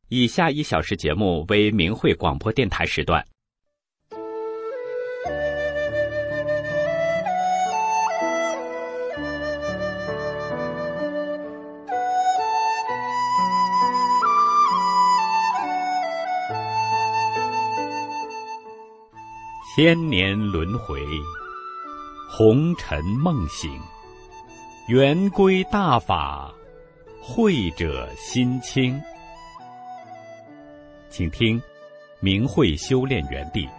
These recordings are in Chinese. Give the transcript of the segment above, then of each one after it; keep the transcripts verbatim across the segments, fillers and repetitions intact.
以下一小时节目为明慧广播电台时段。千年轮回，红尘梦醒，圆规大法，慧者心清。请听明慧修炼园地。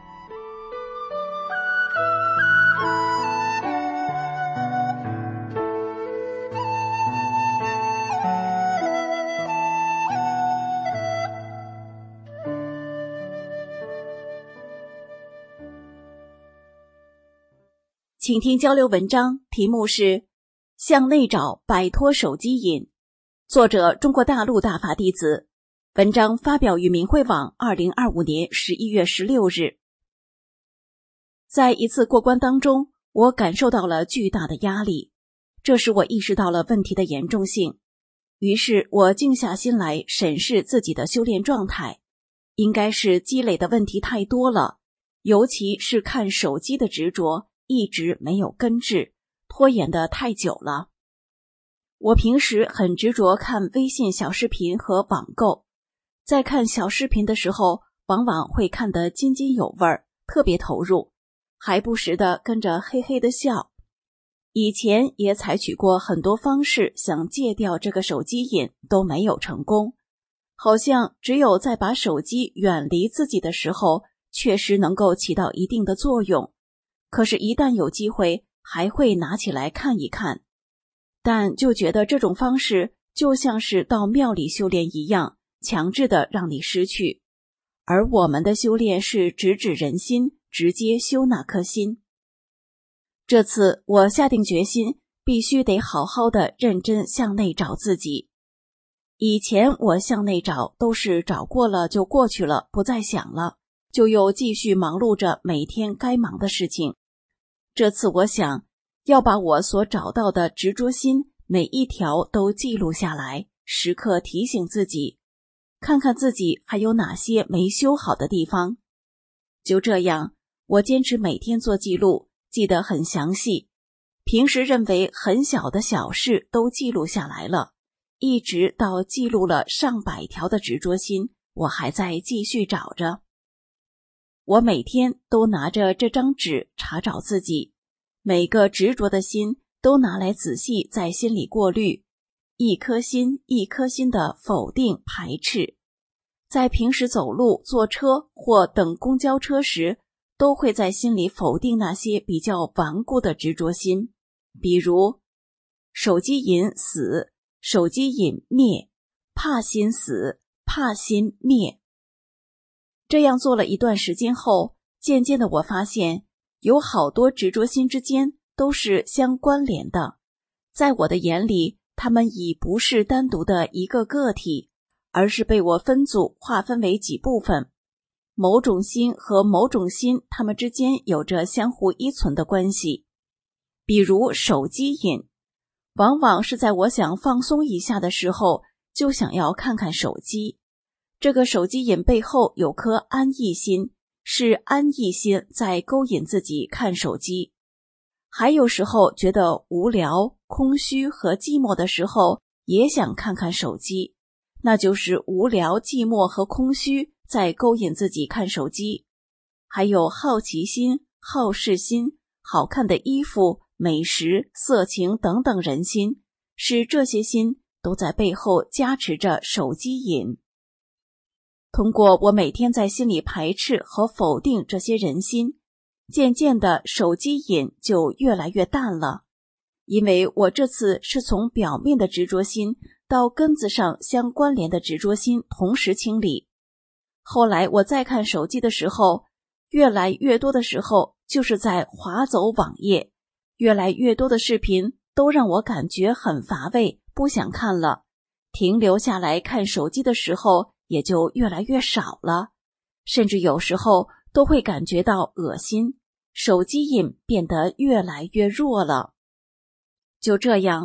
请听交流文章，题目是向内找，摆脱手机瘾，作者中国大陆大法弟子。文章发表于明慧网二零二五年十一月十六日。在一次过关当中，我感受到了巨大的压力，这使我意识到了问题的严重性。于是我静下心来审视自己的修炼状态，应该是积累的问题太多了，尤其是看手机的执着一直没有根治，拖延得太久了。我平时很执着看微信小视频和网购，在看小视频的时候，往往会看得津津有味，特别投入，还不时地跟着嘿嘿地笑。以前也采取过很多方式想戒掉这个手机瘾，都没有成功。好像只有在把手机远离自己的时候，确实能够起到一定的作用。可是一旦有机会，还会拿起来看一看。但就觉得这种方式就像是到庙里修炼一样，强制的让你失去。而我们的修炼是直指人心，直接修那颗心。这次我下定决心，必须得好好的认真向内找自己。以前我向内找都是找过了就过去了，不再想了，就又继续忙碌着每天该忙的事情。这次我想要把我所找到的执着心每一条都记录下来，时刻提醒自己，看看自己还有哪些没修好的地方。就这样，我坚持每天做记录，记得很详细，平时认为很小的小事都记录下来了，一直到记录了上百条的执着心，我还在继续找着。我每天都拿着这张纸查找自己，每个执着的心都拿来仔细在心里过滤，一颗心一颗心的否定排斥。在平时走路、坐车或等公交车时，都会在心里否定那些比较顽固的执着心，比如手机瘾死，手机瘾灭，怕心死，怕心灭。这样做了一段时间后，渐渐的我发现有好多执着心之间都是相关联的，在我的眼里，它们已不是单独的一个个体，而是被我分组划分为几部分。某种心和某种心，它们之间有着相互依存的关系。比如手机瘾，往往是在我想放松一下的时候，就想要看看手机。这个手机瘾背后有颗安逸心，是安逸心在勾引自己看手机。还有时候觉得无聊、空虚和寂寞的时候，也想看看手机，那就是无聊、寂寞和空虚在勾引自己看手机。还有好奇心、好事心、好看的衣服、美食、色情等等人心，是这些心都在背后加持着手机瘾。通过我每天在心里排斥和否定这些人心，渐渐的手机瘾就越来越淡了。因为我这次是从表面的执着心到根子上相关联的执着心同时清理。后来我再看手机的时候，越来越多的时候就是在滑走网页，越来越多的视频都让我感觉很乏味，不想看了。停留下来看手机的时候也就越来越少了，甚至有时候都会感觉到恶心，手机瘾变得越来越弱了。就这样，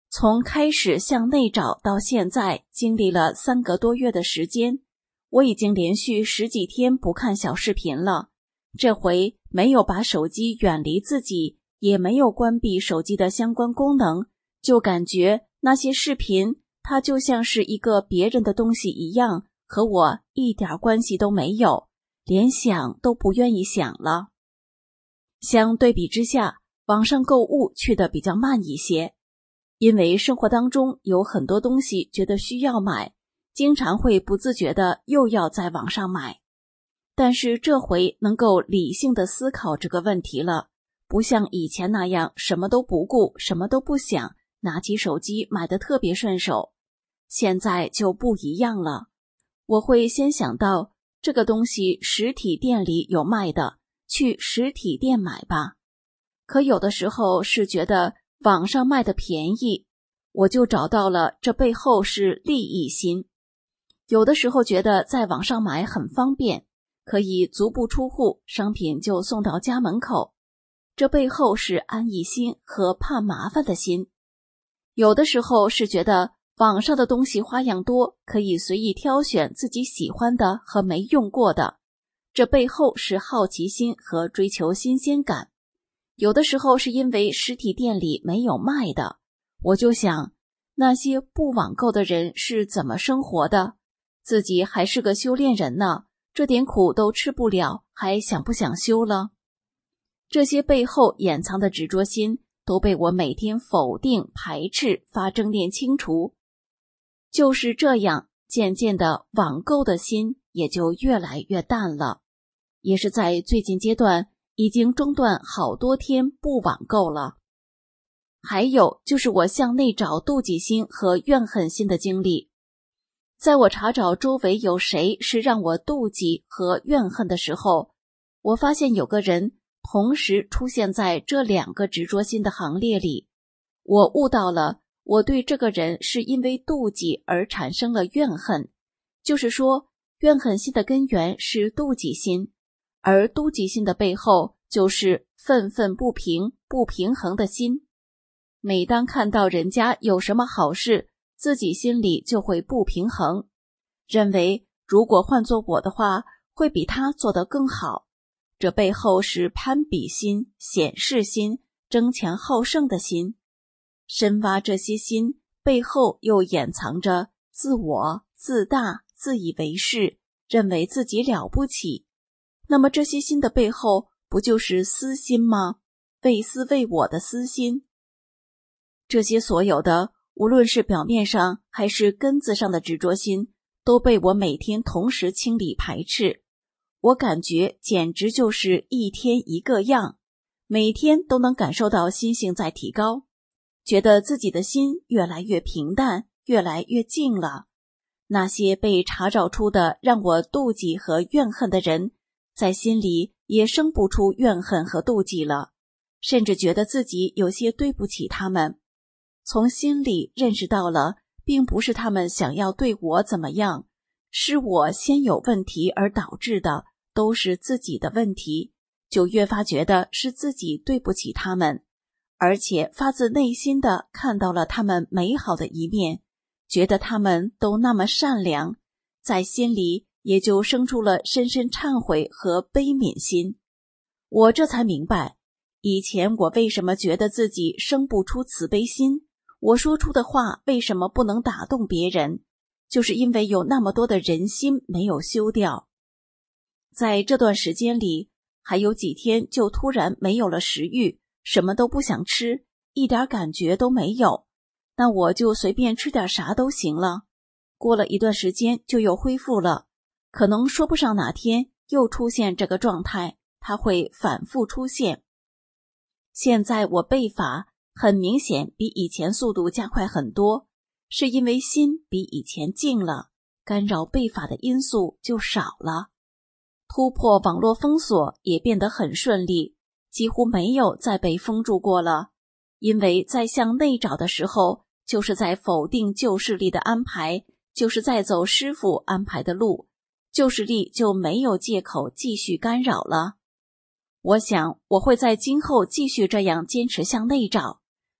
从开始向内找到现在，经历了三个多月的时间，我已经连续十几天不看小视频了。这回没有把手机远离自己，也没有关闭手机的相关功能，就感觉那些视频它就像是一个别人的东西一样，和我一点关系都没有，连想都不愿意想了。相对比之下，网上购物去得比较慢一些，因为生活当中有很多东西觉得需要买，经常会不自觉的又要在网上买。但是这回能够理性的思考这个问题了，不像以前那样什么都不顾，什么都不想，拿起手机买得特别顺手。现在就不一样了，我会先想到这个东西实体店里有卖的，去实体店买吧。可有的时候是觉得网上卖的便宜，我就找到了这背后是利益心。有的时候觉得在网上买很方便，可以足不出户，商品就送到家门口，这背后是安逸心和怕麻烦的心。有的时候是觉得网上的东西花样多，可以随意挑选自己喜欢的和没用过的，这背后是好奇心和追求新鲜感。有的时候是因为实体店里没有卖的，我就想那些不网购的人是怎么生活的，自己还是个修炼人呢，这点苦都吃不了，还想不想修了？这些背后掩藏的执着心都被我每天否定、排斥、发正念清除。就是这样，渐渐的网购的心也就越来越淡了。也是在最近阶段已经中断好多天不网购了。还有就是我向内找妒忌心和怨恨心的经历。在我查找周围有谁是让我妒忌和怨恨的时候，我发现有个人同时出现在这两个执着心的行列里。我悟到了，我对这个人是因为妒忌而产生了怨恨，就是说怨恨心的根源是妒忌心，而妒忌心的背后就是愤愤不平、不平衡的心。每当看到人家有什么好事，自己心里就会不平衡，认为如果换做我的话，会比他做得更好。这背后是攀比心、显示心、争强好胜的心。深挖这些心，背后又掩藏着自我、自大、自以为是，认为自己了不起。那么这些心的背后，不就是私心吗？为私为我的私心。这些所有的，无论是表面上还是根子上的执着心，都被我每天同时清理排斥。我感觉简直就是一天一个样，每天都能感受到心性在提高，觉得自己的心越来越平淡，越来越静了。那些被查找出的让我妒忌和怨恨的人，在心里也生不出怨恨和妒忌了，甚至觉得自己有些对不起他们。从心里认识到了，并不是他们想要对我怎么样，是我先有问题而导致的，都是自己的问题，就越发觉得是自己对不起他们，而且发自内心的看到了他们美好的一面，觉得他们都那么善良，在心里也就生出了深深忏悔和悲悯心。我这才明白，以前我为什么觉得自己生不出慈悲心，我说出的话为什么不能打动别人，就是因为有那么多的人心没有修掉。在这段时间里，还有几天就突然没有了食欲，什么都不想吃，一点感觉都没有，那我就随便吃点啥都行了。过了一段时间就又恢复了，可能说不上哪天又出现这个状态，它会反复出现。现在我背法很明显比以前速度加快很多，是因为心比以前静了，干扰背法的因素就少了。突破网络封锁也变得很顺利，几乎没有再被封住过了。因为在向内找的时候，就是在否定旧势力的安排，就是在走师父安排的路，旧势力就没有借口继续干扰了。我想我会在今后继续这样坚持向内找，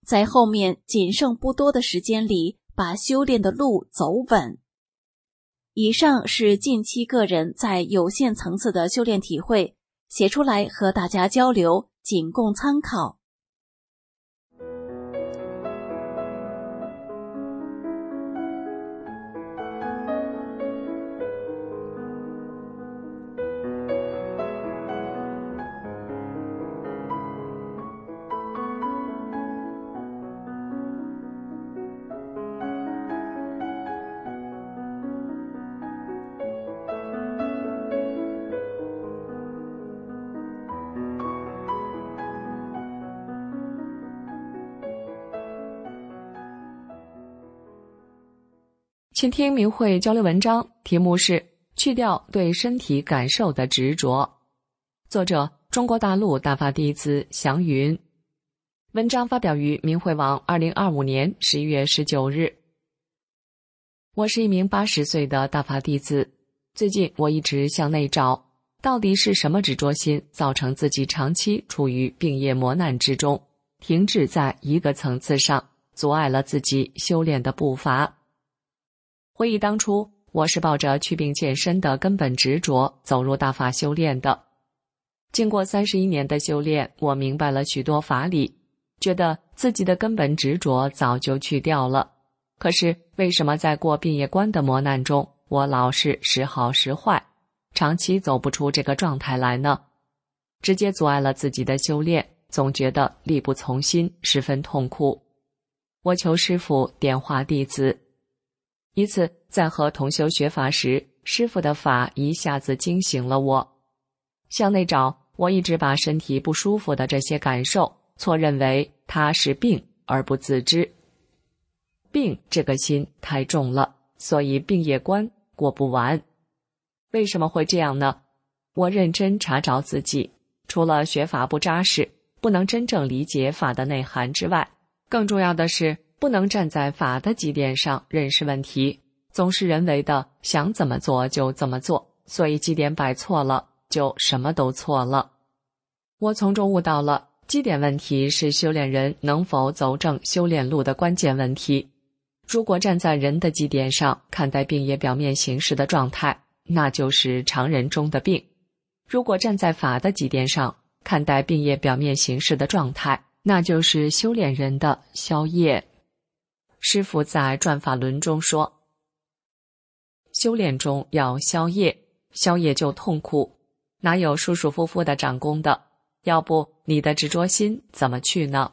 在后面仅剩不多的时间里，把修炼的路走稳。以上是近期个人在有限层次的修炼体会，写出来和大家交流，仅供参考。 请听明慧交流文章，题目是去掉对身体感受的执着，作者中国大陆大法弟子祥云。文章发表于明慧网二零二五年十一月十九日。我是一名八十岁的大法弟子，最近我一直向内找，到底是什么执着心造成自己长期处于病业磨难之中，停滞在一个层次上，阻碍了自己修炼的步伐。回忆当初，我是抱着祛病健身的根本执着走入大法修炼的。经过三十一年的修炼，我明白了许多法理，觉得自己的根本执着早就去掉了。可是为什么在过病业关的磨难中，我老是时好时坏，长期走不出这个状态来呢？直接阻碍了自己的修炼，总觉得力不从心，十分痛苦。我求师父点化弟子。一次在和同修学法时，师父的法一下子惊醒了我。向内找，我一直把身体不舒服的这些感受错认为它是病而不自知。病这个心太重了，所以病业关过不完。为什么会这样呢？我认真查找自己，除了学法不扎实，不能真正理解法的内涵之外，更重要的是不能站在法的基点上认识问题，总是人为的想怎么做就怎么做，所以基点摆错了，就什么都错了。我从中悟到了，基点问题是修炼人能否走正修炼路的关键问题。如果站在人的基点上看待病业表面形式的状态，那就是常人中的病；如果站在法的基点上看待病业表面形式的状态，那就是修炼人的消业。师父在转法轮中说，修炼中要消业，消业就痛苦，哪有舒舒服服的长功的？要不你的执着心怎么去呢？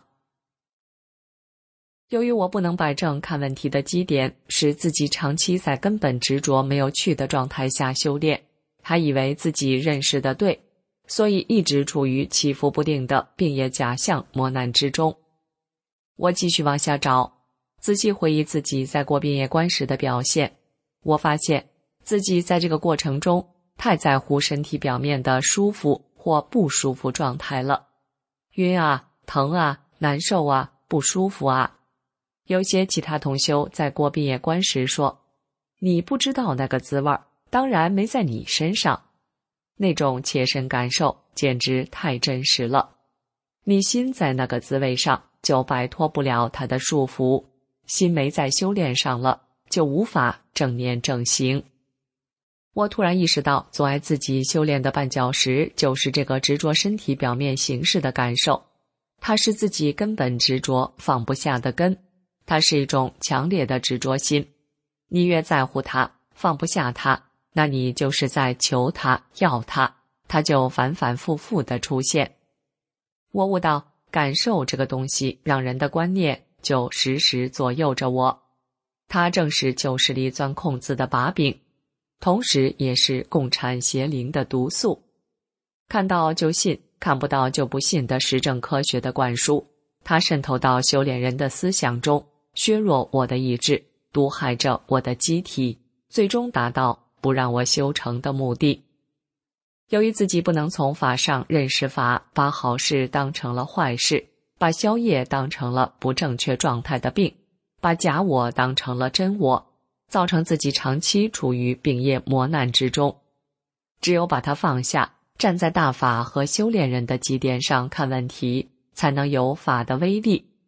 由于我不能摆正看问题的基点，使自己长期在根本执着没有去的状态下修炼，还以为自己认识的对，所以一直处于起伏不定的病业假象磨难之中。我继续往下找，仔细回忆自己在过病业关时的表现，我发现自己在这个过程中太在乎身体表面的舒服或不舒服状态了，晕啊，疼啊，难受啊，不舒服啊。有些其他同修在过病业关时说，你不知道那个滋味，当然没在你身上。那种切身感受简直太真实了，你心在那个滋味上，就摆脱不了它的束缚，心没在修炼上了，就无法正念正行。我突然意识到，阻碍自己修炼的绊脚石就是这个执着身体表面形式的感受，它是自己根本执着放不下的根，它是一种强烈的执着心。你越在乎它，放不下它，那你就是在求它，要它，它就反反复复地出现。我悟到，感受这个东西让人的观念就时时左右着我，它正是旧势力钻空子的把柄，同时也是共产邪灵的毒素。看到就信，看不到就不信的实证科学的灌输，它渗透到修炼人的思想中，削弱我的意志，毒害着我的机体，最终达到不让我修成的目的。由于自己不能从法上认识法，把好事当成了坏事，把消业当成了不正确状态的病，把假我当成了真我，造成自己长期处于病业磨难之中。只有把它放下，站在大法和修炼人的基点上看问题，才能有法的威力，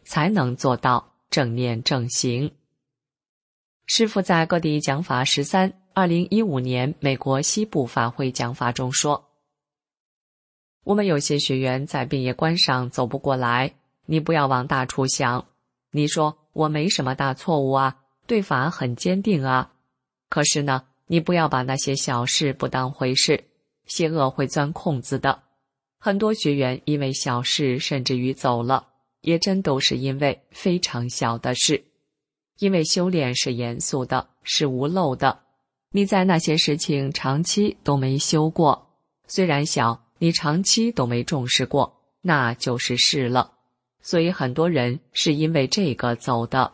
才能做到正念正行。师父在各地讲法十三二零一五年美国西部法会讲法中说，我们有些学员在病业观上走不过来，你不要往大处想，你说我没什么大错误啊，对法很坚定啊，可是呢，你不要把那些小事不当回事，邪恶会钻空子的。很多学员因为小事甚至于走了，也真都是因为非常小的事。因为修炼是严肃的，是无漏的，你在那些事情长期都没修过，虽然小，你长期都没重视过，那就是事了。所以很多人是因为这个走的。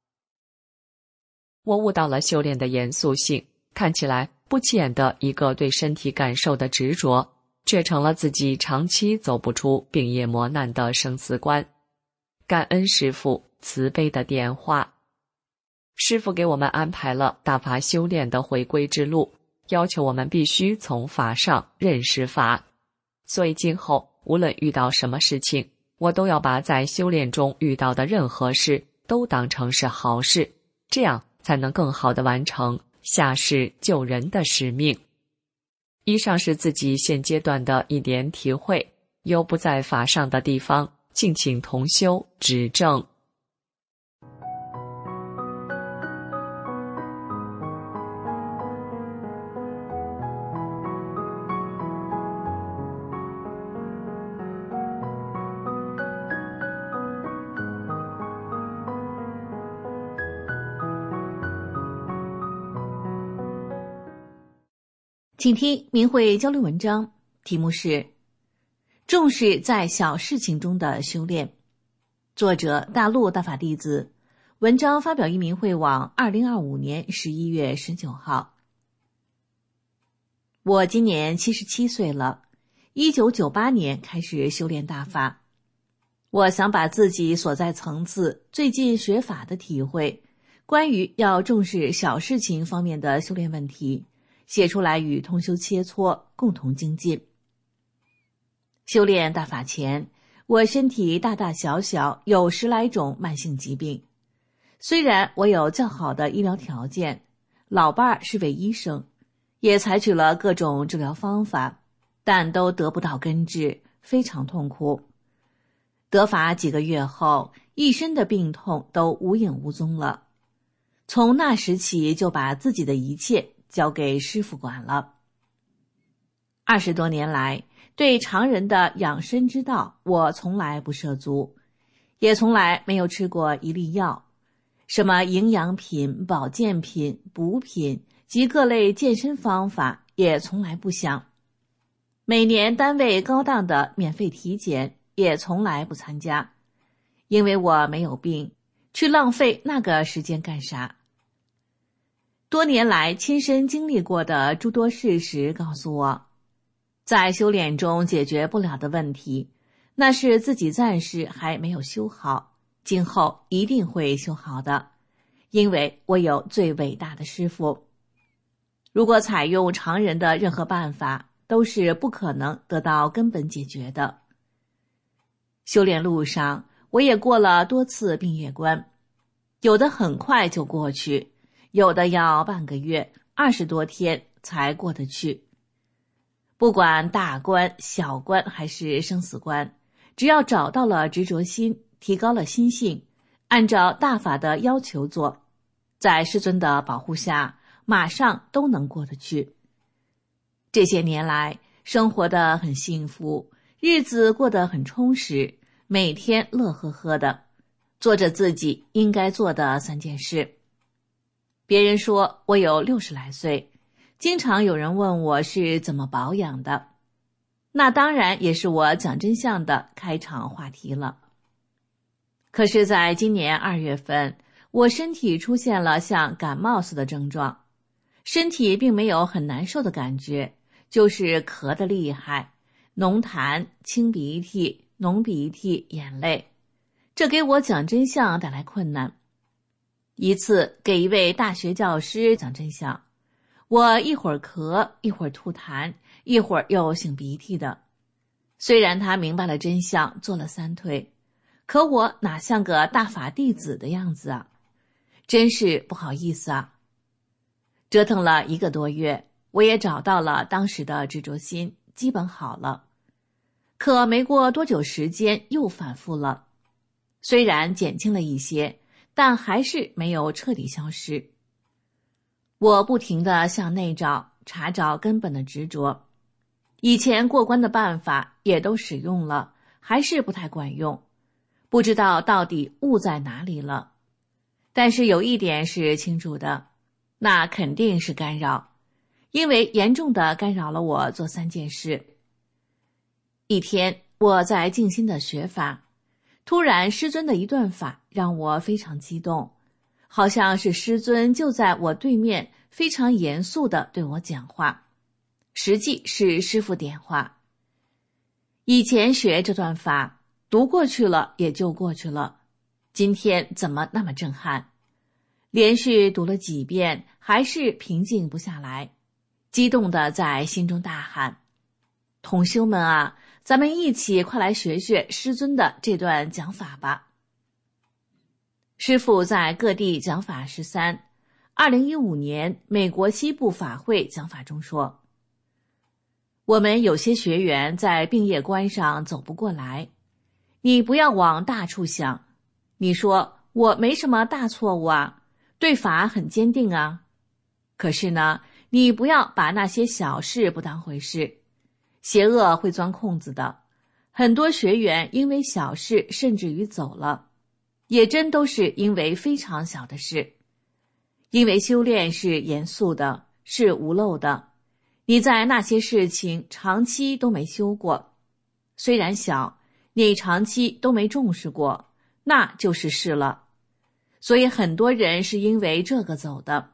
我悟到了修炼的严肃性，看起来不起眼的一个对身体感受的执着，却成了自己长期走不出病业磨难的生死关。感恩师父慈悲的点化。师父给我们安排了大法修炼的回归之路，要求我们必须从法上认识法。所以今后无论遇到什么事情，我都要把在修炼中遇到的任何事都当成是好事，这样才能更好地完成下世救人的使命。以上是自己现阶段的一点体会，有不在法上的地方，敬请同修指正。 请听明慧交流文章，题目是重视在小事情中的修炼，作者大陆大法弟子，文章发表于明慧网二零二五年十一月十九号。我今年七十七岁了，一九九八年开始修炼大法。我想把自己所在层次最近学法的体会，关于要重视小事情方面的修炼问题，写出来与同修切磋，共同精进。修炼大法前，我身体大大小小有十来种慢性疾病。虽然我有较好的医疗条件，老伴儿是位医生，也采取了各种治疗方法，但都得不到根治，非常痛苦。得法几个月后，一身的病痛都无影无踪了。从那时起，就把自己的一切交给师父管了。二十多年来，对常人的养生之道，我从来不涉足，也从来没有吃过一粒药，什么营养品、保健品、补品及各类健身方法也从来不想。每年单位高档的免费体检也从来不参加，因为我没有病，去浪费那个时间干啥？多年来亲身经历过的诸多事实告诉我，在修炼中解决不了的问题，那是自己暂时还没有修好，今后一定会修好的，因为我有最伟大的师父。如果采用常人的任何办法，都是不可能得到根本解决的。修炼路上，我也过了多次病业关，有的很快就过去，有的要半个月、二十多天才过得去。不管大关、小关还是生死关，只要找到了执着心，提高了心性，按照大法的要求做，在师尊的保护下，马上都能过得去。这些年来，生活得很幸福，日子过得很充实，每天乐呵呵的，做着自己应该做的三件事。别人说我有六十来岁，经常有人问我是怎么保养的，那当然也是我讲真相的开场话题了。可是在今年二月份，我身体出现了像感冒似的症状，身体并没有很难受的感觉，就是咳得厉害，浓痰、清鼻涕、浓鼻涕、眼泪，这给我讲真相带来困难。一次给一位大学教师讲真相，我一会儿咳，一会儿吐痰，一会儿又擤鼻涕的。虽然他明白了真相，做了三退， 可我哪像个大法弟子的样子啊，真是不好意思啊。折腾了一个多月，我也找到了当时的执着心，基本好了。可没过多久时间又反复了，虽然减轻了一些，但还是没有彻底消失。我不停地向内找，查找根本的执着，以前过关的办法也都使用了，还是不太管用，不知道到底误在哪里了。但是有一点是清楚的，那肯定是干扰，因为严重地干扰了我做三件事。一天，我在静心的学法，突然师尊的一段法让我非常激动，好像是师尊就在我对面非常严肃地对我讲话，实际是师父点化。以前学这段法，读过去了也就过去了，今天怎么那么震撼？连续读了几遍，还是平静不下来，激动地在心中大喊：同修们啊，咱们一起快来学学师尊的这段讲法吧。师父在各地讲法十三，二零一五年美国西部法会讲法中说，我们有些学员在病业关上走不过来，你不要往大处想，你说我没什么大错误啊，对法很坚定啊。可是呢，你不要把那些小事不当回事，邪恶会钻空子的。很多学员因为小事甚至于走了，也真都是因为非常小的事。因为修炼是严肃的，是无漏的，你在那些事情长期都没修过，虽然小，你长期都没重视过，那就是事了。所以很多人是因为这个走的。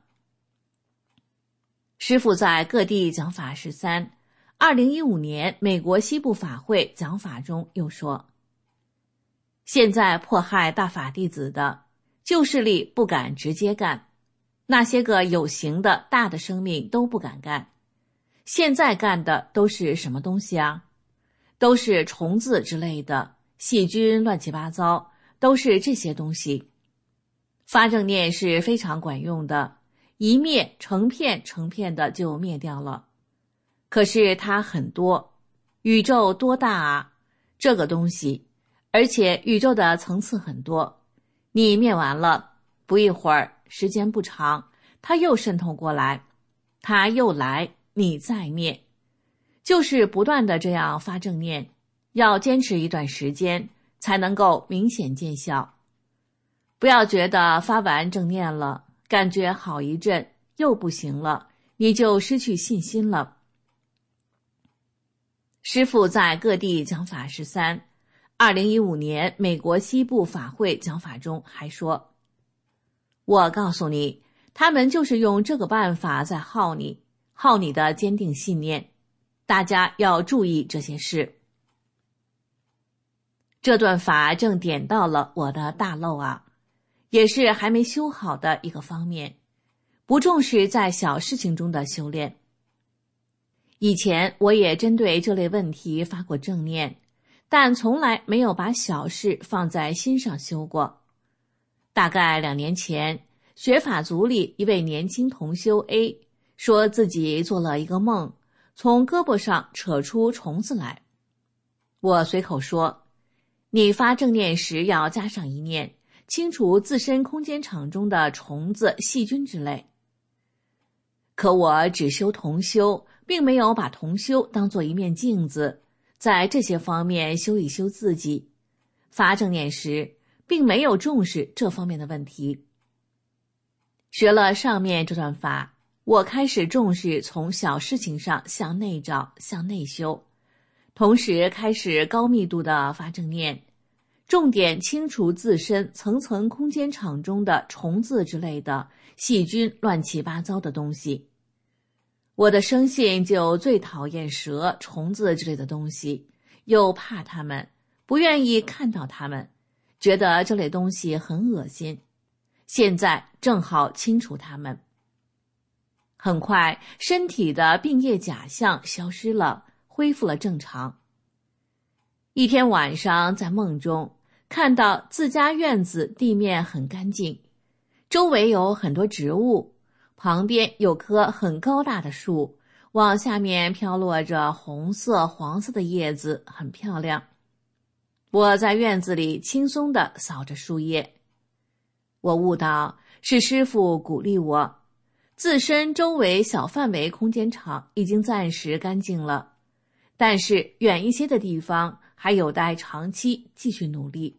师父在各地讲法十三，二零一五年美国西部法会讲法中又说，现在迫害大法弟子的旧势力不敢直接干，那些个有形的大的生命都不敢干，现在干的都是什么东西啊？都是虫子之类的，细菌乱七八糟，都是这些东西。发正念是非常管用的，一灭成片成片的就灭掉了。可是它很多，宇宙多大啊，这个东西，而且宇宙的层次很多，你灭完了，不一会儿，时间不长，它又渗透过来，它又来，你再灭，就是不断的这样发正念，要坚持一段时间才能够明显见效。不要觉得发完正念了，感觉好一阵又不行了，你就失去信心了。师父在各地讲法十三，二零一五年美国西部法会讲法中还说，我告诉你，他们就是用这个办法在耗你，耗你的坚定信念，大家要注意这些事。这段法正点到了我的大漏啊，也是还没修好的一个方面，不重视在小事情中的修炼。以前我也针对这类问题发过正念，但从来没有把小事放在心上修过。大概两年前，学法组里一位年轻同修 A 说自己做了一个梦，从胳膊上扯出虫子来。我随口说，你发正念时要加上一念，清除自身空间场中的虫子、细菌之类。可我只修同修，并没有把同修当作一面镜子，在这些方面修一修自己。发正念时，并没有重视这方面的问题。学了上面这段法，我开始重视从小事情上向内找，向内修，同时开始高密度的发正念，重点清除自身层层空间场中的虫子之类的细菌乱七八糟的东西。我的生性就最讨厌蛇、虫子之类的东西，又怕它们，不愿意看到它们，觉得这类东西很恶心。现在正好清除它们。很快，身体的病业假象消失了，恢复了正常。一天晚上在梦中， 看到自家院子地面很干净，周围有很多植物，旁边有棵很高大的树，往下面飘落着红色、黄色的叶子，很漂亮。我在院子里轻松地扫着树叶。我悟到是师父鼓励我，自身周围小范围空间场已经暂时干净了，但是远一些的地方还有待长期继续努力。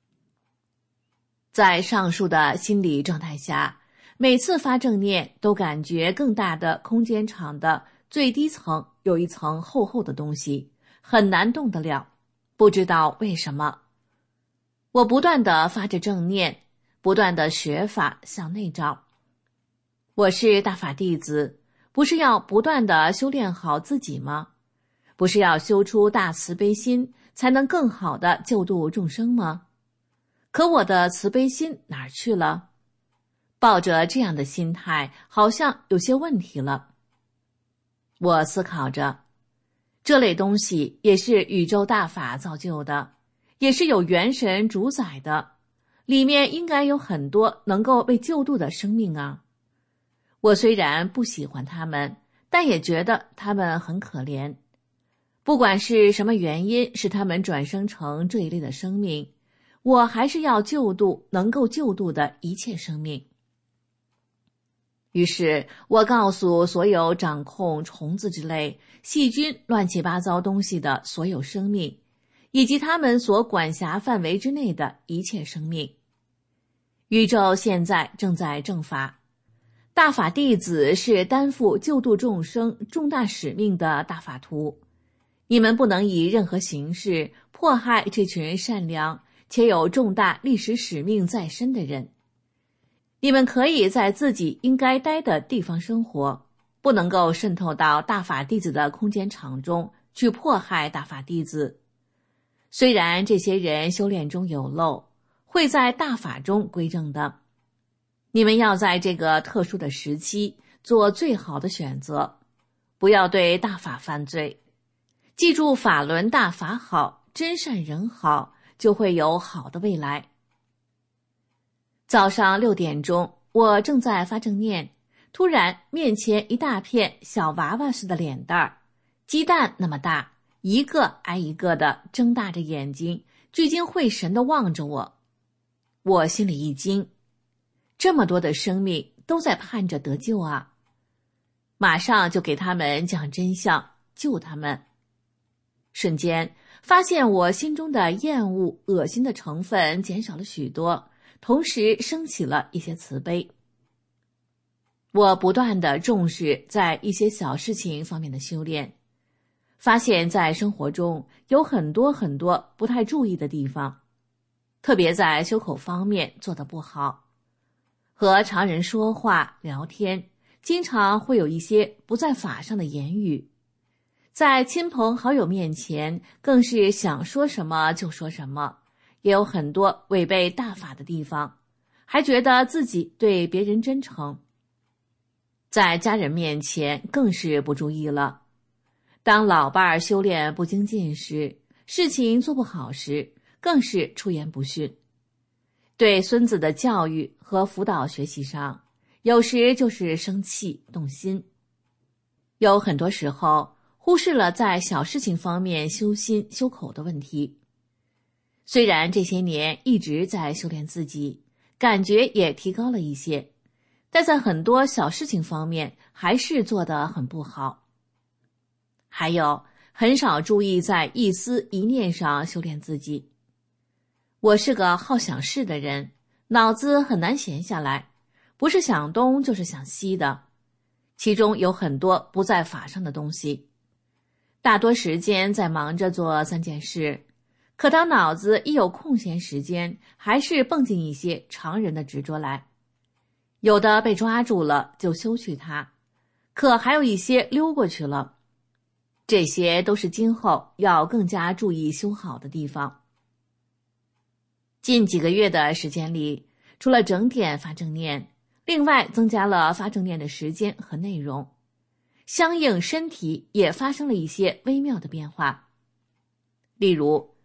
在上述的心理状态下，每次发正念都感觉更大的空间场的最低层有一层厚厚的东西，很难动得了，不知道为什么。我不断地发着正念，不断地学法向内照。我是大法弟子，不是要不断地修炼好自己吗？不是要修出大慈悲心，才能更好地救度众生吗？可我的慈悲心哪儿去了？抱着这样的心态，好像有些问题了。我思考着，这类东西也是宇宙大法造就的，也是有元神主宰的，里面应该有很多能够被救度的生命啊。我虽然不喜欢他们，但也觉得他们很可怜。不管是什么原因使他们转生成这一类的生命，我还是要救度能够救度的一切生命。于是我告诉所有掌控虫子之类、细菌、乱七八糟东西的所有生命，以及他们所管辖范围之内的一切生命，宇宙现在正在正法，大法弟子是担负救度众生重大使命的大法徒，你们不能以任何形式迫害这群善良且有重大历史使命在身的人。你们可以在自己应该待的地方生活，不能够渗透到大法弟子的空间场中去迫害大法弟子。虽然这些人修炼中有漏，会在大法中归正的，你们要在这个特殊的时期做最好的选择，不要对大法犯罪。记住法轮大法好，真善人好，就会有好的未来。早上六点钟，我正在发正念，突然面前一大片小娃娃似的脸蛋儿，鸡蛋那么大，一个挨一个的睁大着眼睛，聚精会神地望着我。我心里一惊，这么多的生命都在盼着得救啊！马上就给他们讲真相，救他们。瞬间发现我心中的厌恶、恶心的成分减少了许多，同时升起了一些慈悲。我不断地重视在一些小事情方面的修炼，发现在生活中有很多很多不太注意的地方，特别在修口方面做得不好。和常人说话聊天，经常会有一些不在法上的言语，在亲朋好友面前更是想说什么就说什么，也有很多违背大法的地方，还觉得自己对别人真诚。在家人面前更是不注意了，当老伴儿修炼不精进时，事情做不好时，更是出言不逊。对孙子的教育和辅导学习上，有时就是生气动心，有很多时候忽视了在小事情方面修心修口的问题。虽然这些年一直在修炼自己，感觉也提高了一些，但在很多小事情方面还是做得很不好。还有很少注意在一思一念上修炼自己。我是个好想事的人，脑子很难闲下来，不是想东就是想西的，其中有很多不在法上的东西。大多时间在忙着做三件事，可当脑子一有空闲时间，还是蹦进一些常人的执着来。有的被抓住了就修去它，可还有一些溜过去了。这些都是今后要更加注意修好的地方。近几个月的时间里，除了整点发正念，另外增加了发正念的时间和内容，相应身体也发生了一些微妙的变化。例如，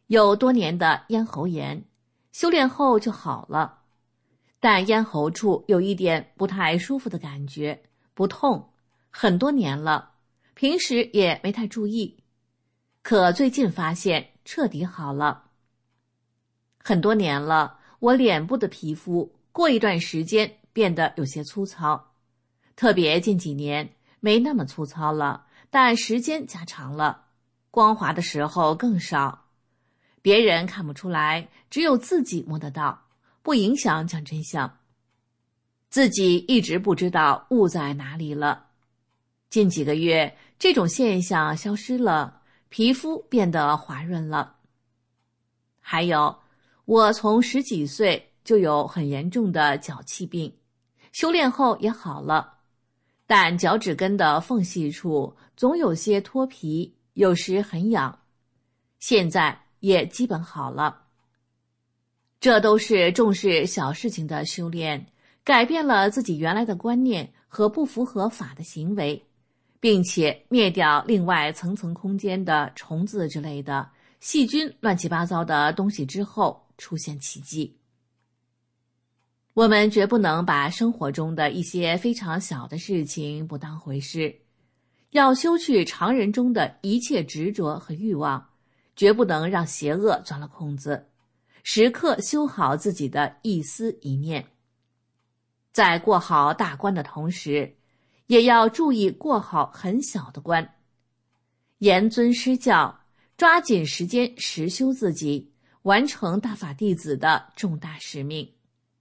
有多年的咽喉炎，修炼后就好了，但咽喉处有一点不太舒服的感觉，不痛，很多年了，平时也没太注意，可最近发现彻底好了。很多年了，我脸部的皮肤过一段时间变得有些粗糙，特别近几年没那么粗糙了，但时间加长了，光滑的时候更少。别人看不出来，只有自己摸得到，不影响讲真相。自己一直不知道误在哪里了。近几个月，这种现象消失了，皮肤变得滑润了。还有，我从十几岁就有很严重的脚气病，修炼后也好了，但脚趾根的缝隙处总有些脱皮，有时很痒，现在也基本好了。这都是重视小事情的修炼，改变了自己原来的观念和不符合法的行为，并且灭掉另外层层空间的虫子之类的细菌乱七八糟的东西之后，出现奇迹。我们绝不能把生活中的一些非常小的事情不当回事，要修去常人中的一切执着和欲望，绝不能让邪恶钻了空子，时刻修好自己的一思一念。在过好大关的同时，也要注意过好很小的关，严遵师教，抓紧时间实修自己，完成大法弟子的重大使命。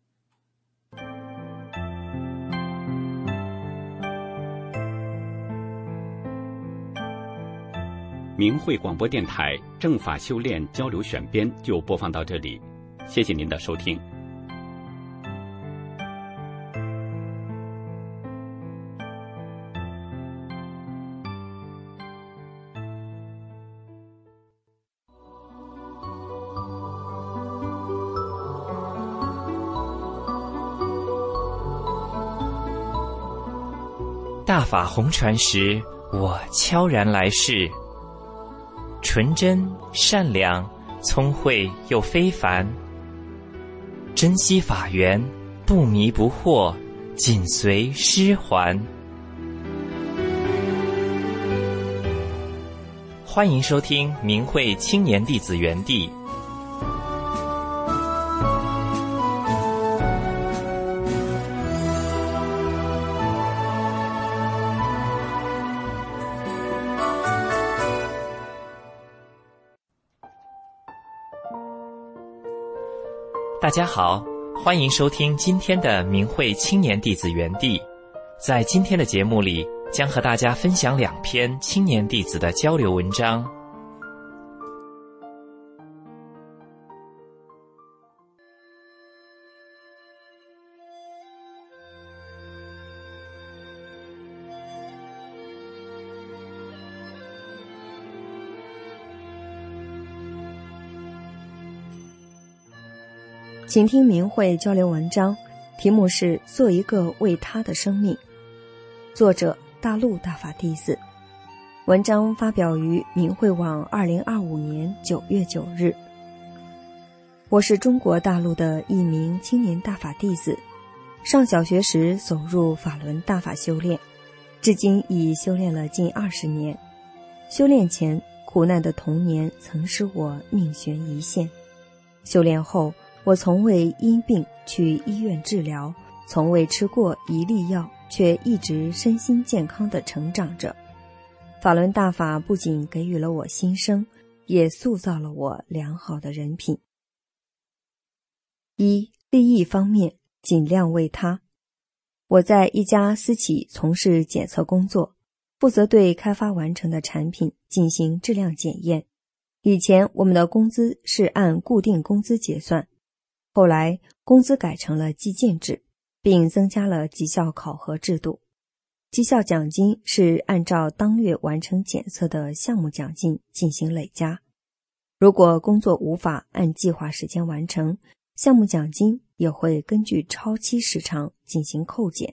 明慧广播电台正法修炼交流选编就播放到这里，谢谢您的收听。 大法红传时，我悄然来世，纯真善良聪慧又非凡，珍惜法缘，不迷不惑，紧随师还。欢迎收听明慧青年弟子园地。大家好，欢迎收听今天的明慧青年弟子园地。在今天的节目里，将和大家分享两篇青年弟子的交流文章。 请听明慧交流文章，题目是做一个为他的生命，作者大陆大法弟子。文章发表于明慧网二零二五年九月九日。我是中国大陆的一名青年大法弟子，上小学时走入法轮大法修炼，至今已修炼了近二十年。修炼前，苦难的童年曾使我命悬一线，修炼后，我从未因病去医院治疗，从未吃过一粒药，却一直身心健康地成长着。法轮大法不仅给予了我新生，也塑造了我良好的人品。一、利益方面，尽量为他。我在一家私企从事检测工作，负责对开发完成的产品进行质量检验。以前我们的工资是按固定工资结算，后来工资改成了计件制，并增加了绩效考核制度。绩效奖金是按照当月完成检测的项目奖金进行累加，如果工作无法按计划时间完成，项目奖金也会根据超期时长进行扣减。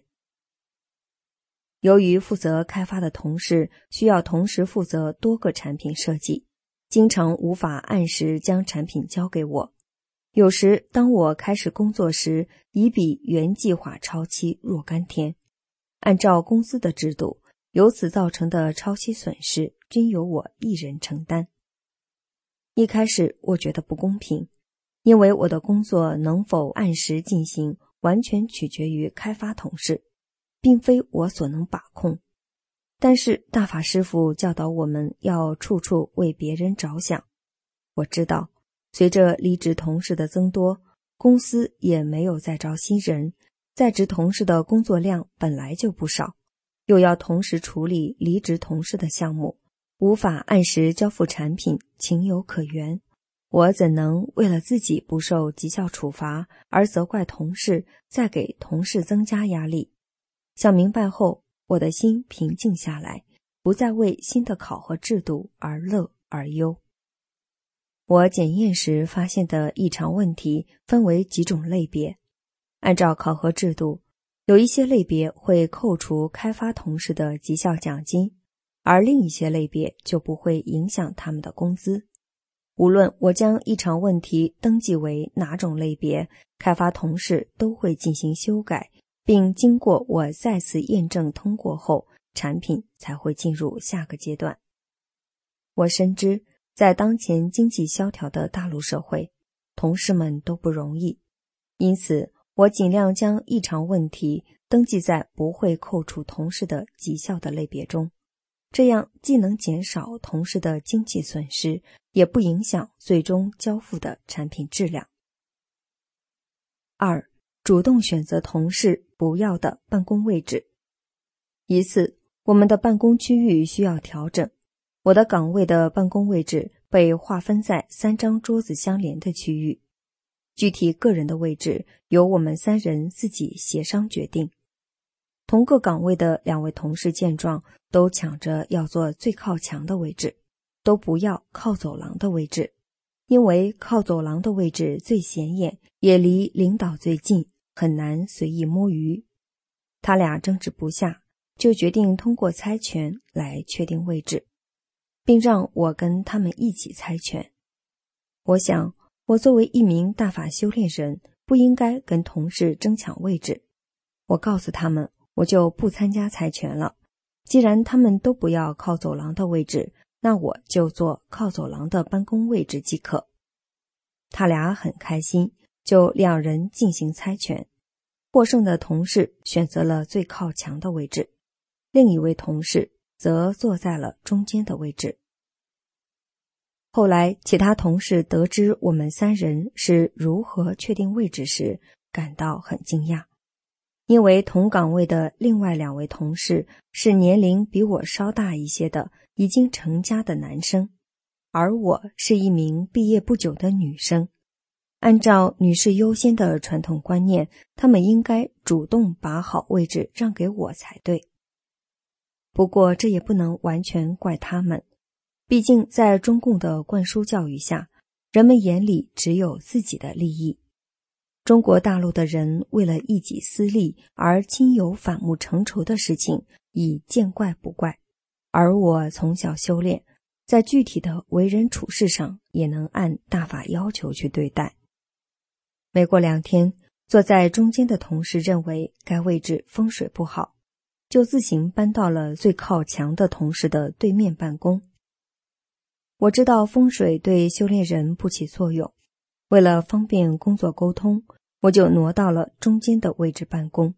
由于负责开发的同事需要同时负责多个产品设计， 经常无法按时将产品交给我。有时当我开始工作时，已比原计划超期若干天。按照公司的制度，由此造成的超期损失均由我一人承担。一开始我觉得不公平，因为我的工作能否按时进行，完全取决于开发同事，并非我所能把控。但是大法师父教导我们要处处为别人着想。我知道，随着离职同事的增多，公司也没有再招新人，在职同事的工作量本来就不少，又要同时处理离职同事的项目，无法按时交付产品，情有可原。我怎能为了自己不受绩效处罚而责怪同事，再给同事增加压力？想明白后，我的心平静下来，不再为新的考核制度而乐而忧。我检验时发现的异常问题分为几种类别。按照考核制度，有一些类别会扣除开发同事的绩效奖金，而另一些类别就不会影响他们的工资。无论我将异常问题登记为哪种类别，开发同事都会进行修改，并经过我再次验证通过后，产品才会进入下个阶段。我深知，在当前经济萧条的大陆社会，同事们都不容易，因此我尽量将异常问题登记在不会扣除同事的绩效的类别中，这样既能减少同事的经济损失，也不影响最终交付的产品质量。二、主动选择同事不要的办公位置。一次，我们的办公区域需要调整，我的岗位的办公位置被划分在三张桌子相连的区域，具体个人的位置由我们三人自己协商决定。同个岗位的两位同事见状，都抢着要坐最靠墙的位置，都不要靠走廊的位置，因为靠走廊的位置最显眼，也离领导最近，很难随意摸鱼。他俩争执不下，就决定通过猜拳来确定位置，并让我跟他们一起猜拳。我想，我作为一名大法修炼人，不应该跟同事争抢位置。我告诉他们，我就不参加猜拳了。既然他们都不要靠走廊的位置，那我就坐靠走廊的办公位置即可。他俩很开心，就两人进行猜拳。获胜的同事选择了最靠墙的位置，另一位同事则坐在了中间的位置。后来其他同事得知我们三人是如何确定位置时，感到很惊讶。因为同岗位的另外两位同事是年龄比我稍大一些的已经成家的男生，而我是一名毕业不久的女生。按照女士优先的传统观念，他们应该主动把好位置让给我才对。不过这也不能完全怪他们，毕竟在中共的灌输教育下，人们眼里只有自己的利益。中国大陆的人为了一己私利而亲友反目成仇的事情已见怪不怪，而我从小修炼，在具体的为人处事上也能按大法要求去对待。没过两天，坐在中间的同事认为该位置风水不好，就自行搬到了最靠墙的同事的对面办公。我知道风水对修炼人不起作用，为了方便工作沟通，我就挪到了中间的位置办公。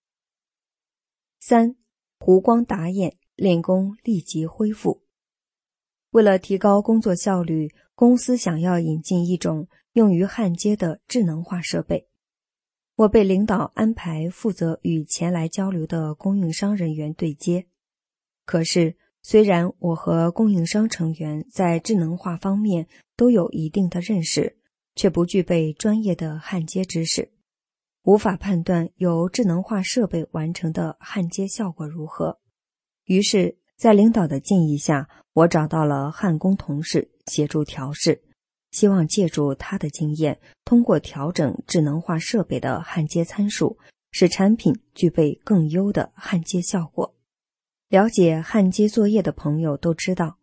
三、湖光打眼，练功立即恢复。为了提高工作效率，公司想要引进一种用于焊接的智能化设备。我被领导安排负责与前来交流的供应商人员对接。可是，虽然我和供应商成员在智能化方面都有一定的认识，却不具备专业的焊接知识，无法判断由智能化设备完成的焊接效果如何。于是，在领导的建议下，我找到了焊工同事协助调试，希望借助他的经验，通过调整智能化设备的焊接参数，使产品具备更优的焊接效果。了解焊接作业的朋友都知道，焊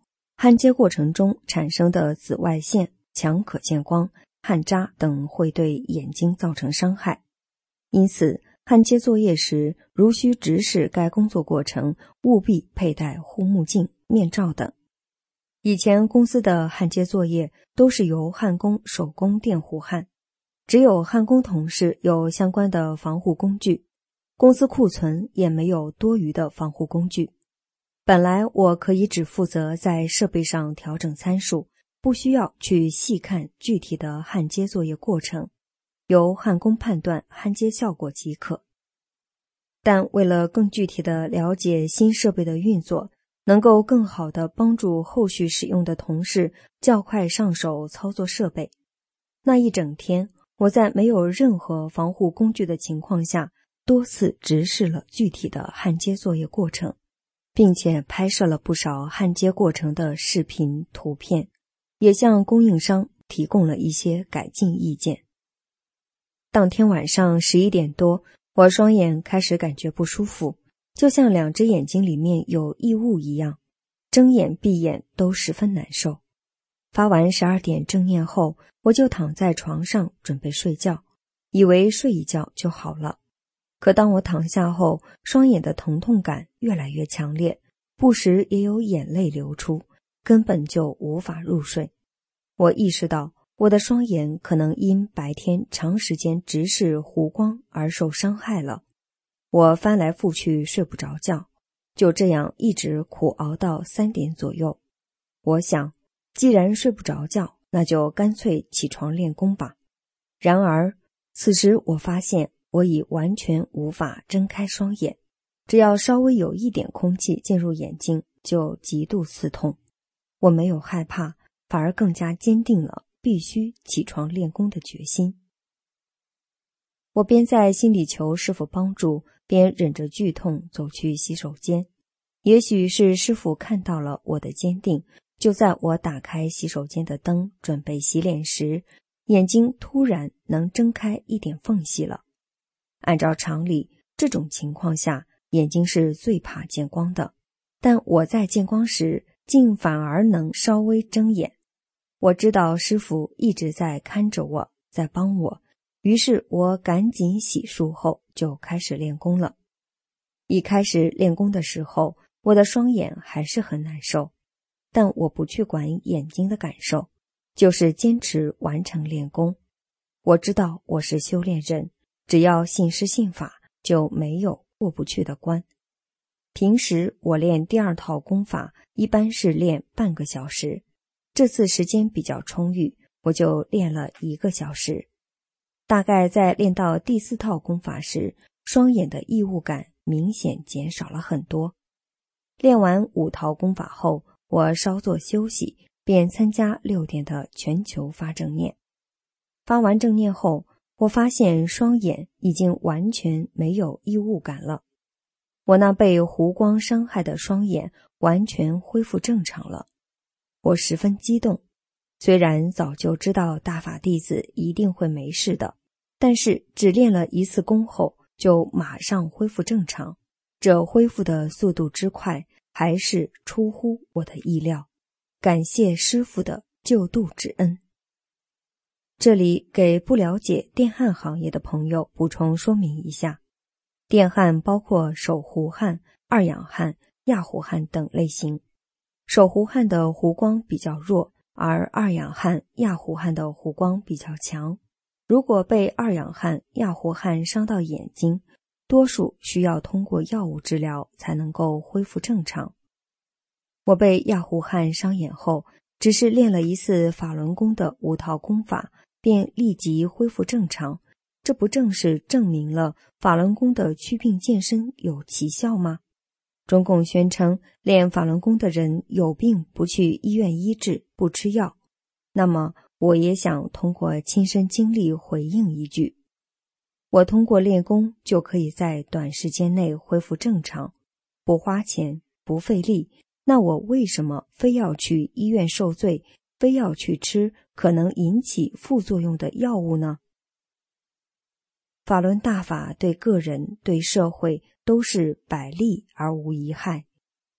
焊接过程中产生的紫外线、强可见光、焊渣等会对眼睛造成伤害。因此，焊接作业时如需直视该工作过程，务必佩戴护目镜、面罩等。以前公司的焊接作业都是由焊工手工电弧焊，只有焊工同事有相关的防护工具，公司库存也没有多余的防护工具。本来我可以只负责在设备上调整参数，不需要去细看具体的焊接作业过程，由焊工判断焊接效果即可。但为了更具体地了解新设备的运作，能够更好地帮助后续使用的同事较快上手操作设备，那一整天我在没有任何防护工具的情况下，多次直视了具体的焊接作业过程，并且拍摄了不少焊接过程的视频、图片，也向供应商提供了一些改进意见。当天晚上十一点多，我双眼开始感觉不舒服，就像两只眼睛里面有异物一样，睁眼闭眼都十分难受。发完十二点正念后，我就躺在床上准备睡觉，以为睡一觉就好了。可当我躺下后，双眼的疼痛感越来越强烈，不时也有眼泪流出，根本就无法入睡。我意识到我的双眼可能因白天长时间直视弧光而受伤害了。我翻来覆去睡不着觉，就这样一直苦熬到三点左右。我想，既然睡不着觉，那就干脆起床练功吧。然而，此时我发现我已完全无法睁开双眼，只要稍微有一点空气进入眼睛，就极度刺痛。我没有害怕，反而更加坚定了必须起床练功的决心。我边在心里求师傅帮助，边忍着剧痛走去洗手间。也许是师傅看到了我的坚定，就在我打开洗手间的灯准备洗脸时，眼睛突然能睁开一点缝隙了。按照常理，这种情况下眼睛是最怕见光的，但我在见光时竟反而能稍微睁眼。我知道师傅一直在看着我，在帮我，于是我赶紧洗漱后就开始练功了。一开始练功的时候，我的双眼还是很难受，但我不去管眼睛的感受，就是坚持完成练功。我知道我是修炼人，只要信师信法，就没有过不去的关。平时我练第二套功法一般是练半个小时，这次时间比较充裕，我就练了一个小时。大概在练到第四套功法时，双眼的异物感明显减少了很多。练完五套功法后，我稍作休息，便参加六点的全球发正念。发完正念后，我发现双眼已经完全没有异物感了。我那被弧光伤害的双眼完全恢复正常了。我十分激动，虽然早就知道大法弟子一定会没事的，但是只练了一次功后就马上恢复正常，这恢复的速度之快还是出乎我的意料，感谢师父的救度之恩。这里给不了解电焊行业的朋友补充说明一下，电焊包括手弧焊、二氧焊、氩弧焊等类型。手弧焊的弧光比较弱，而二氧焊、氩弧焊的弧光比较强。如果被二氧焊、氩弧焊伤到眼睛，多数需要通过药物治疗才能够恢复正常。我被氩弧焊伤眼后，只是练了一次法轮功的五套功法，便立即恢复正常，这不正是证明了法轮功的祛病健身有奇效吗？中共宣称练法轮功的人有病不去医院医治，不吃药。那么我也想通过亲身经历回应一句，我通过练功就可以在短时间内恢复正常，不花钱不费力，那我为什么非要去医院受罪，非要去吃可能引起副作用的药物呢？法轮大法对个人对社会都是百利而无一害，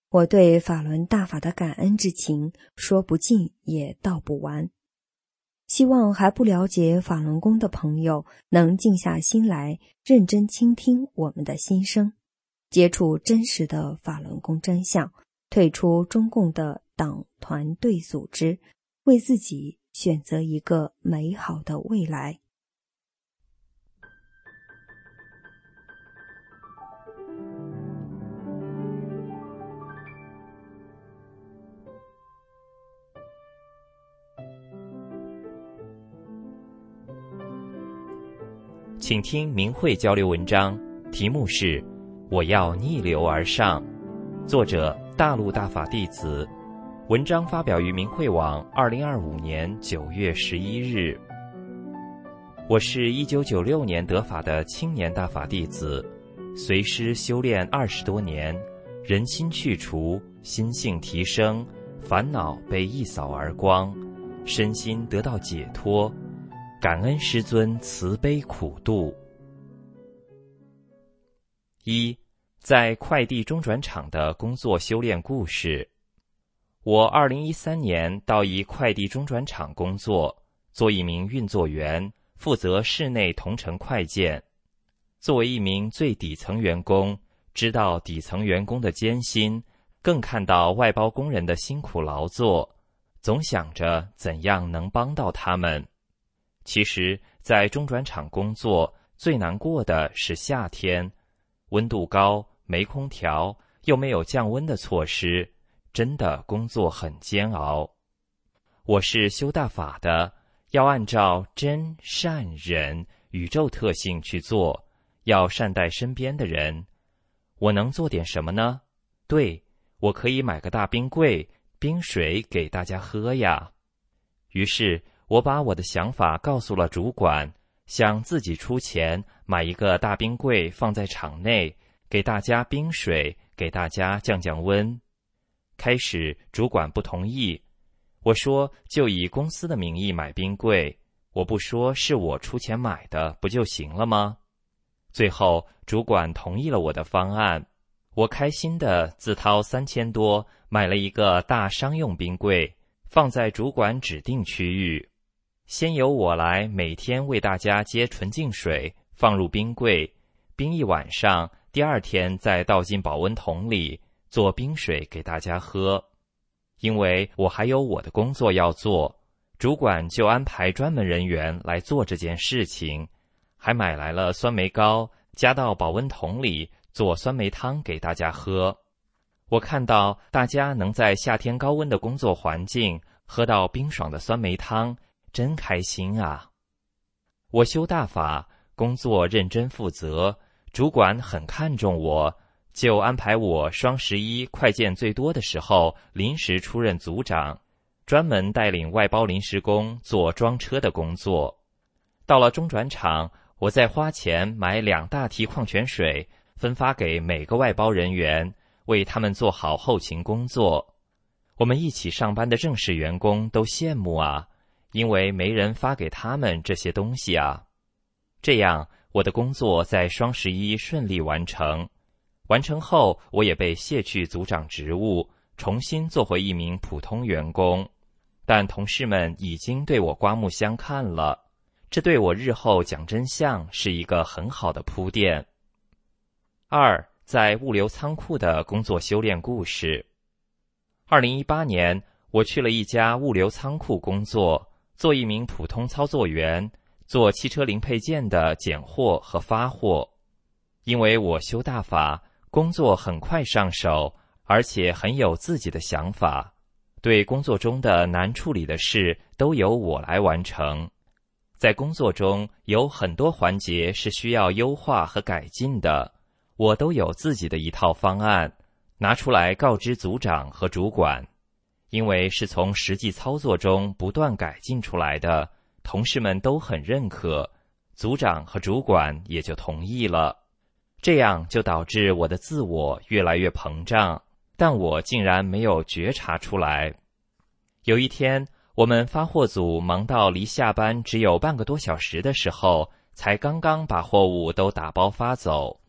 我对法轮大法的感恩之情说不尽也道不完。希望还不了解法轮功的朋友能静下心来，认真倾听我们的心声，接触真实的法轮功真相，退出中共的党团队组织，为自己选择一个美好的未来。 请听明慧交流文章，题目是《我要逆流而上》，作者大陆大法弟子。文章发表于明慧网二零二五年九月十一日。我是一九九六年得法的青年大法弟子，随师修炼二十多年，人心去除，心性提升，烦恼被一扫而光，身心得到解脱，感恩师尊慈悲苦度。一，在快递中转厂的工作修炼故事。我二零一三年到一快递中转厂工作，做一名运作员，负责室内同城快件。作为一名最底层员工，知道底层员工的艰辛，更看到外包工人的辛苦劳作，总想着怎样能帮到他们。其实，在中转厂工作最难过的是夏天，温度高，没空调，又没有降温的措施，真的工作很煎熬。我是修大法的，要按照真善忍宇宙特性去做，要善待身边的人。我能做点什么呢？对，我可以买个大冰柜，冰水给大家喝呀。于是我把我的想法告诉了主管，想自己出钱买一个大冰柜放在厂内，给大家冰水，给大家降降温。开始主管不同意，我说就以公司的名义买冰柜，我不说是我出钱买的，不就行了吗？最后主管同意了我的方案，我开心的自掏三千多买了一个大商用冰柜，放在主管指定区域。先由我来每天为大家接纯净水，放入冰柜，冰一晚上，第二天再倒进保温桶里，做冰水给大家喝。因为我还有我的工作要做，主管就安排专门人员来做这件事情，还买来了酸梅膏，加到保温桶里做酸梅汤给大家喝。我看到大家能在夏天高温的工作环境喝到冰爽的酸梅汤，真开心啊！我修大法，工作认真负责，主管很看重我，就安排我双十一快件最多的时候临时出任组长，专门带领外包临时工做装车的工作。到了中转厂，我再花钱买两大提矿泉水，分发给每个外包人员，为他们做好后勤工作。我们一起上班的正式员工都羡慕啊，因为没人发给他们这些东西啊。这样，我的工作在双十一顺利完成。完成后，我也被卸去组长职务，重新做回一名普通员工。但同事们已经对我刮目相看了，这对我日后讲真相是一个很好的铺垫。二，在物流仓库的工作修炼故事。二零一八年，我去了一家物流仓库工作，做一名普通操作员，做汽车零配件的拣货和发货。因为我修大法，工作很快上手，而且很有自己的想法，对工作中的难处理的事都由我来完成。在工作中有很多环节是需要优化和改进的，我都有自己的一套方案，拿出来告知组长和主管。因为是从实际操作中不断改进出来的，同事们都很认可，组长和主管也就同意了。这样就导致我的自我越来越膨胀，但我竟然没有觉察出来。有一天，我们发货组忙到离下班只有半个多小时的时候，才刚刚把货物都打包发走。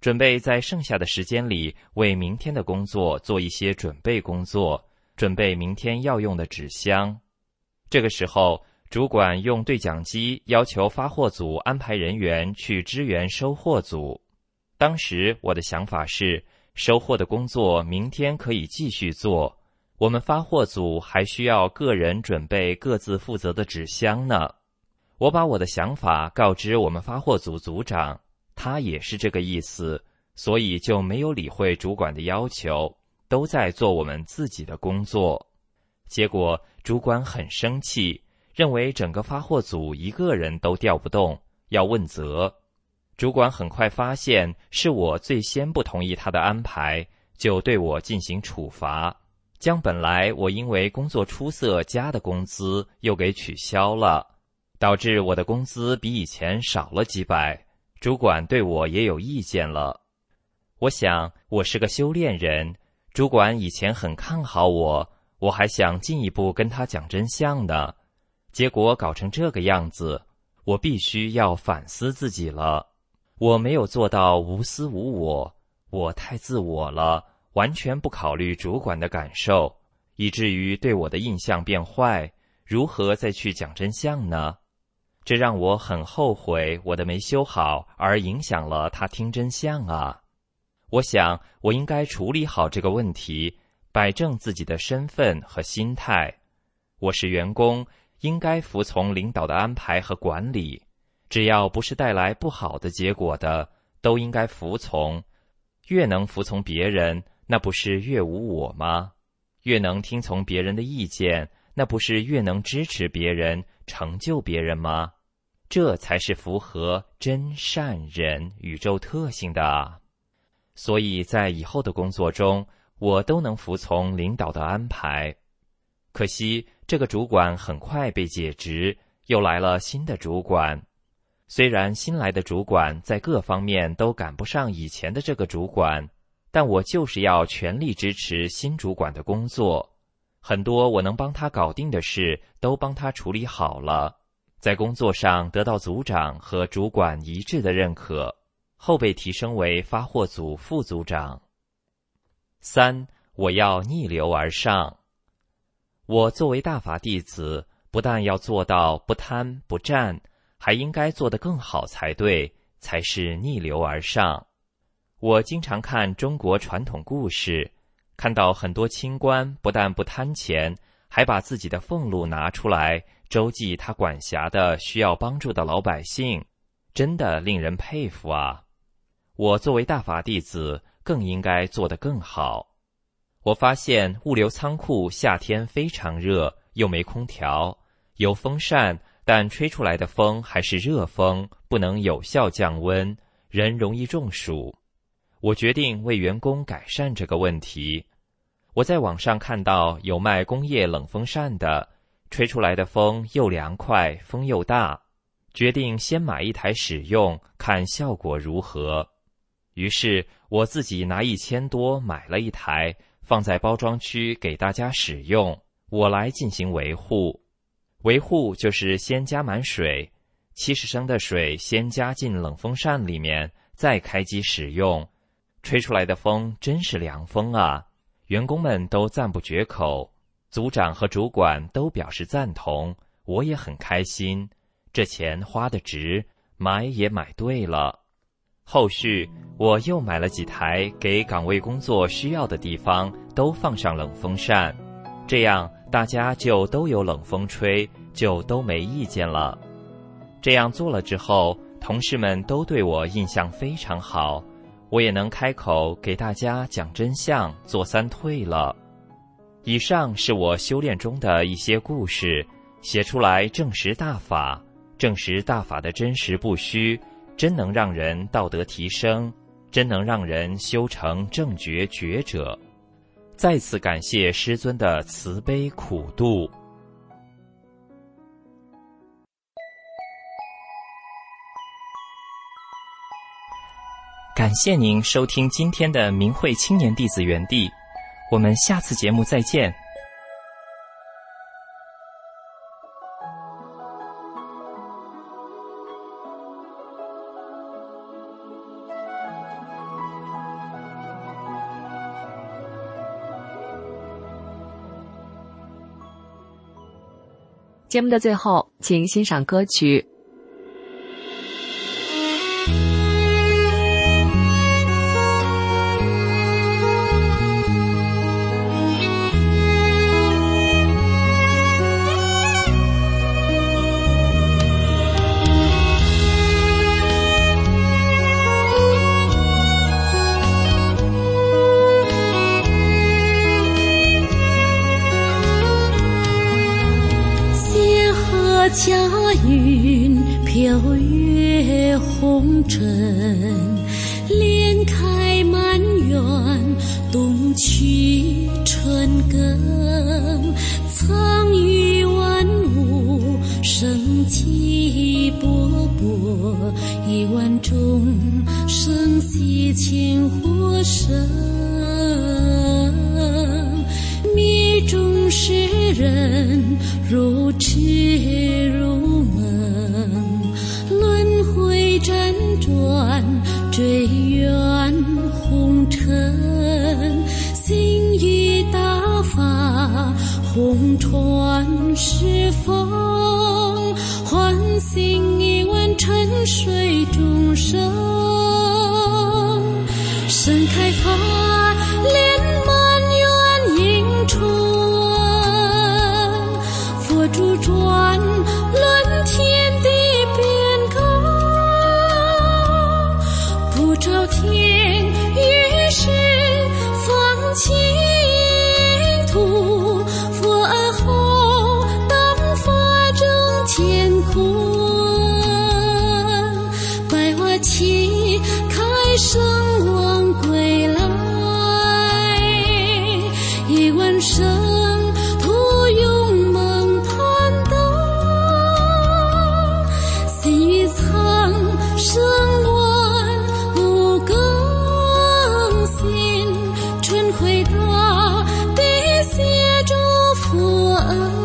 准备在剩下的时间里为明天的工作做一些准备工作，准备明天要用的纸箱。这个时候，主管用对讲机要求发货组安排人员去支援收货组。当时我的想法是，收货的工作明天可以继续做，我们发货组还需要个人准备各自负责的纸箱呢。我把我的想法告知我们发货组组长，他也是这个意思，所以就没有理会主管的要求，都在做我们自己的工作。结果主管很生气，认为整个发货组一个人都调不动，要问责。主管很快发现是我最先不同意他的安排，就对我进行处罚，将本来我因为工作出色加的工资又给取消了，导致我的工资比以前少了几百。主管对我也有意见了。我想我是个修炼人，主管以前很看好我，我还想进一步跟他讲真相呢。结果搞成这个样子，我必须要反思自己了。我没有做到无私无我，我太自我了，完全不考虑主管的感受，以至于对我的印象变坏，如何再去讲真相呢？这让我很后悔我的没修好，而影响了他听真相啊。我想我应该处理好这个问题，摆正自己的身份和心态。我是员工，应该服从领导的安排和管理，只要不是带来不好的结果的，都应该服从。越能服从别人，那不是越无我吗？越能听从别人的意见，那不是越能支持别人，成就别人吗？这才是符合真善忍宇宙特性的啊！所以在以后的工作中，我都能服从领导的安排。可惜这个主管很快被解职，又来了新的主管。虽然新来的主管在各方面都赶不上以前的这个主管，但我就是要全力支持新主管的工作。很多我能帮他搞定的事都帮他处理好了，在工作上得到组长和主管一致的认可，后被提升为发货组副组长。三，我要逆流而上。我作为大法弟子，不但要做到不贪不占，还应该做得更好才对，才是逆流而上。我经常看中国传统故事，看到很多清官不但不贪钱，还把自己的俸禄拿出来周济他管辖的需要帮助的老百姓，真的令人佩服啊！我作为大法弟子，更应该做得更好。我发现物流仓库夏天非常热，又没空调，有风扇，但吹出来的风还是热风，不能有效降温，人容易中暑。我决定为员工改善这个问题。我在网上看到有卖工业冷风扇的，吹出来的风又凉快，风又大，决定先买一台使用，看效果如何。于是我自己拿一千多买了一台，放在包装区给大家使用，我来进行维护。维护就是先加满水，七十升的水先加进冷风扇里面，再开机使用。吹出来的风真是凉风啊！员工们都赞不绝口，组长和主管都表示赞同，我也很开心。这钱花得值，买也买对了。后续我又买了几台，给岗位工作需要的地方都放上冷风扇，这样大家就都有冷风吹，就都没意见了。这样做了之后，同事们都对我印象非常好，我也能开口给大家讲真相，做三退了。以上是我修炼中的一些故事，写出来证实大法，证实大法的真实不虚，真能让人道德提升，真能让人修成正觉觉者。再次感谢师尊的慈悲苦度。感谢您收听今天的明慧青年弟子园地，我们下次节目再见。 节目的最后，请欣赏歌曲。 佳云飘越红尘，莲开满园，冬去春耕，苍郁万物，生机勃勃，亿万众生息前活生，迷中世人如痴如梦，轮回辗转追远红尘，心与大法红传是风，唤醒亿万沉睡众生，盛开法莲满园迎春，佛主转论天地变更，不着天于是放净土，佛而后当法正乾坤，百花齐开生王归来，亿万生徒永梦攀登，心于苍生乱无更新，春回大地谢诸佛恩。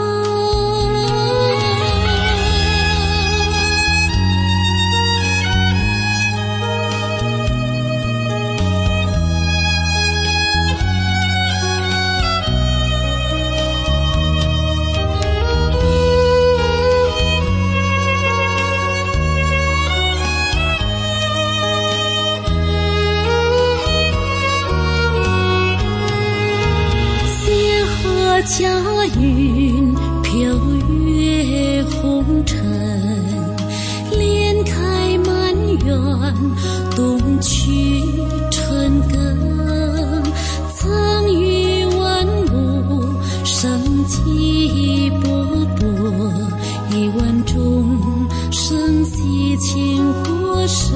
佳云飘越红尘，莲开满园，冬去春耕，苍郁万物，生机勃勃，亿万众生息前活生，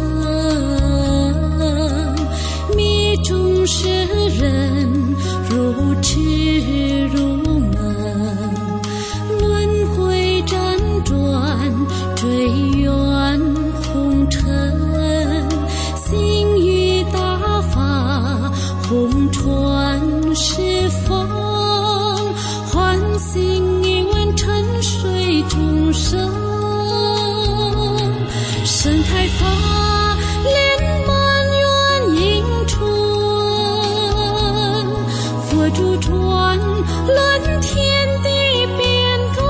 迷中世人如痴如梦，轮回辗转追远红尘，心与大法红传是风，唤醒亿万沉睡众生，盛开法莲满园迎春，佛主转论天地变更，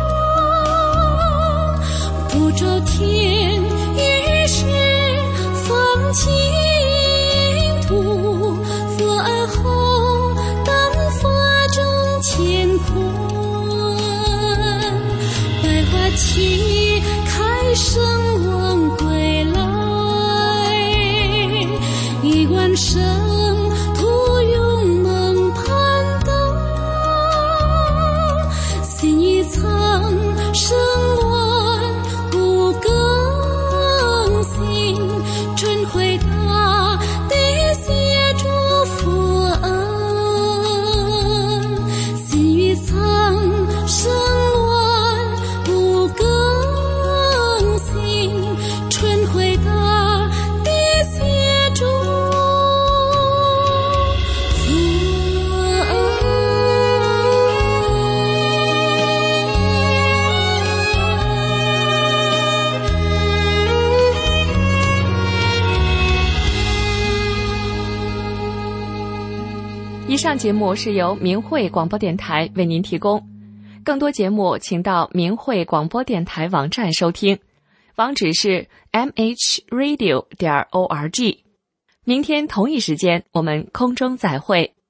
不着天于是放净土，佛而后当法正乾坤，百花齐开生王归来，亿万生徒永梦攀登，心于苍生乱无更新，春回大地谢诸佛恩，心于苍生乱无更新，春回大地谢诸以上节目是由明慧广播电台为您提供。 更多节目请到明慧广播电台网站收听，网址是 m h radio 点 org。明天同一时间我们空中再会。